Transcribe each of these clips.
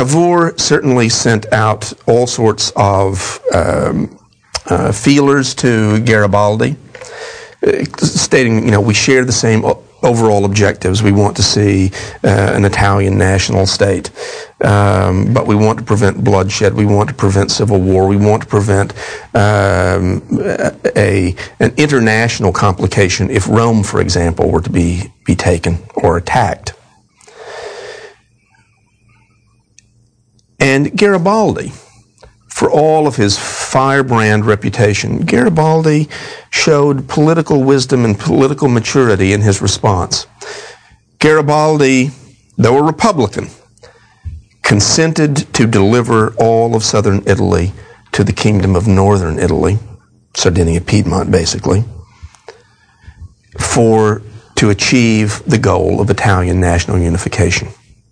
Cavour certainly sent out all sorts of feelers to Garibaldi, stating, we share the same overall objectives. We want to see an Italian national state, but we want to prevent bloodshed. We want to prevent civil war. We want to prevent an international complication if Rome, for example, were to be taken or attacked. And Garibaldi, for all of his firebrand reputation, Garibaldi showed political wisdom and political maturity in his response. Garibaldi, though a Republican, consented to deliver all of southern Italy to the Kingdom of Northern Italy, Sardinia, Piedmont, basically, to achieve the goal of Italian national unification.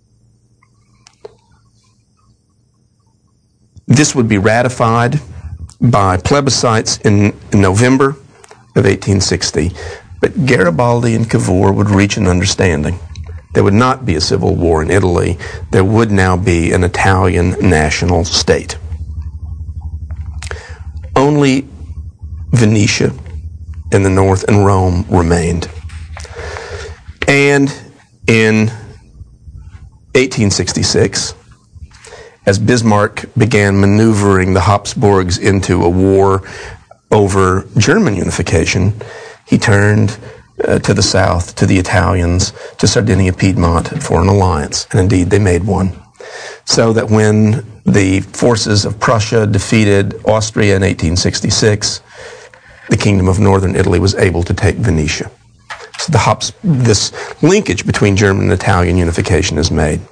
This would be ratified by plebiscites in November of 1860, but Garibaldi and Cavour would reach an understanding. There would not be a civil war in Italy. There would now be an Italian national state. Only Venetia in the north and Rome remained. And in 1866, as Bismarck began maneuvering the Habsburgs into a war over German unification, he turned to the south, to the Italians, to Sardinia, Piedmont for an alliance. And indeed, they made one. So that when the forces of Prussia defeated Austria in 1866, the Kingdom of Northern Italy was able to take Venetia. So this linkage between German and Italian unification is made.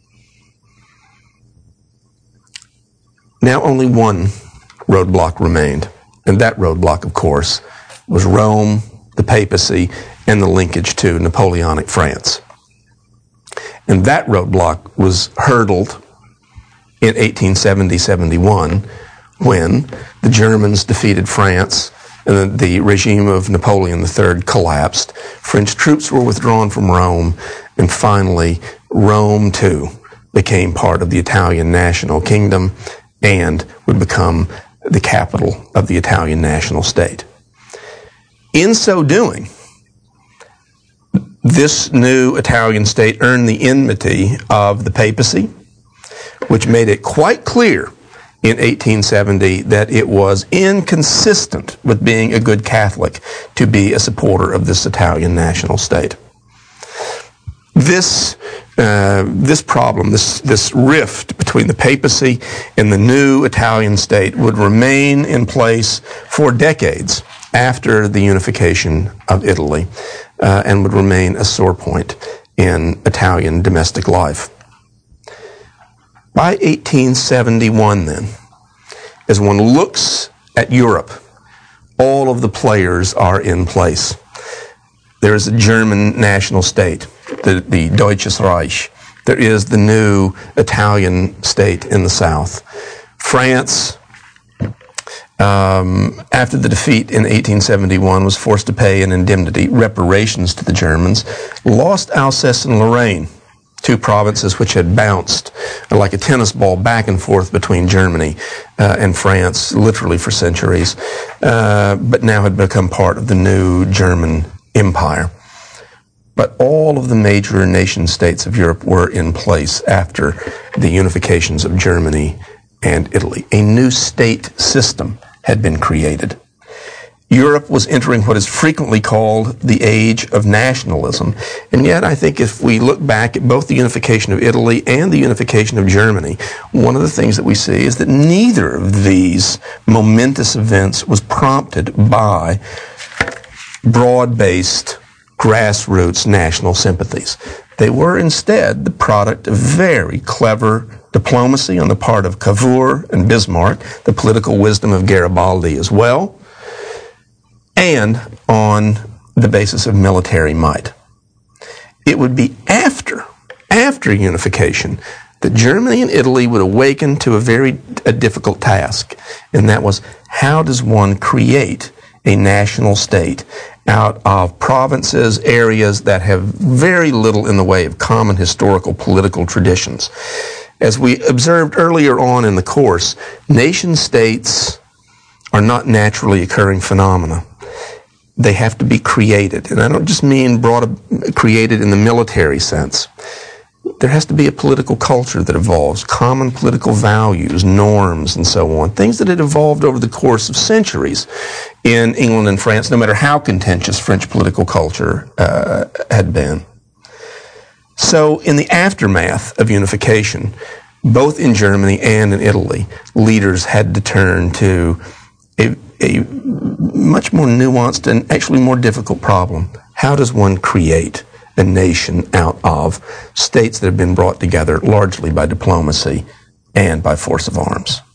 Now only one roadblock remained, and that roadblock, of course, was Rome, the papacy, and the linkage to Napoleonic France. And that roadblock was hurdled in 1870-71 when the Germans defeated France and the regime of Napoleon III collapsed. French troops were withdrawn from Rome, and finally Rome, too, became part of the Italian national kingdom and would become the capital of the Italian national state. In so doing, this new Italian state earned the enmity of the papacy, which made it quite clear in 1870 that it was inconsistent with being a good Catholic to be a supporter of this Italian national state. This problem, this rift between the papacy and the new Italian state would remain in place for decades after the unification of Italy, and would remain a sore point in Italian domestic life. By 1871, then, as one looks at Europe, all of the players are in place. There is a German national state, the Deutsches Reich. There is the new Italian state in the south. France, after the defeat in 1871, was forced to pay an indemnity, reparations to the Germans, lost Alsace and Lorraine, two provinces which had bounced like a tennis ball back and forth between Germany and France, literally for centuries, but now had become part of the new German Empire. But all of the major nation states of Europe were in place after the unifications of Germany and Italy. A new state system had been created. Europe was entering what is frequently called the age of nationalism. And yet, I think if we look back at both the unification of Italy and the unification of Germany, one of the things that we see is that neither of these momentous events was prompted by broad-based, grassroots national sympathies. They were instead the product of very clever diplomacy on the part of Cavour and Bismarck, the political wisdom of Garibaldi as well, and on the basis of military might. It would be after unification that Germany and Italy would awaken to a difficult task, and that was, how does one create a national state out of provinces, areas that have very little in the way of common historical political traditions? As we observed earlier on in the course, nation-states are not naturally occurring phenomena. They have to be created. And I don't just mean created in the military sense. There has to be a political culture that evolves, common political values, norms, and so on, things that had evolved over the course of centuries in England and France, no matter how contentious French political culture had been. So in the aftermath of unification, both in Germany and in Italy, leaders had to turn to a much more nuanced and actually more difficult problem. How does one create a nation out of states that have been brought together largely by diplomacy and by force of arms?